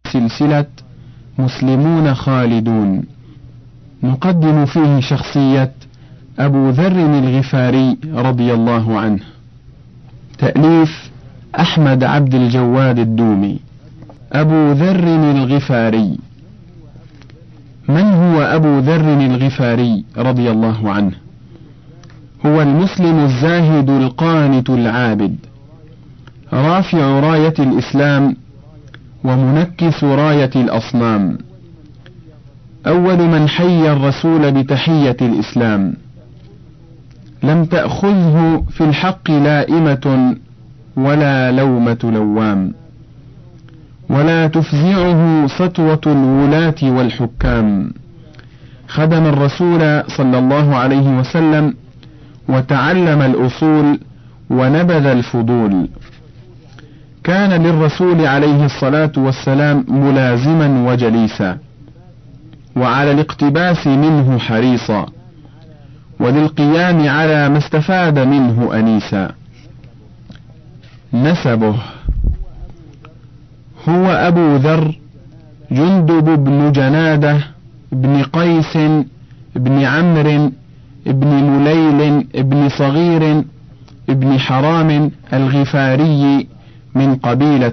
سلسلة مسلمون خالدون. نقدم فيه شخصية أبو ذر الغفاري رضي الله عنه. تأليف أحمد عبد الجواد الدومي. أبو ذر الغفاري. من هو أبو ذر الغفاري رضي الله عنه؟ هو المسلم الزاهد القانت العابد، رافع راية الإسلام ومنكس راية الأصنام، أول من حيى الرسول بتحية الإسلام، لم تأخذه في الحق لائمة ولا لومة لوام، ولا تفزعه سطوة الولاة والحكام، خدم الرسول صلى الله عليه وسلم وتعلم الأصول ونبذ الفضول، كان للرسول عليه الصلاة والسلام ملازما وجليسا، وعلى الاقتباس منه حريصا، وللقيام على ما استفاد منه أنيسا. نسبه: هو أبو ذر جندب بن جنادة بن قيس بن عمرو بن مليل بن صغير بن حرام الغفاري من قبيلة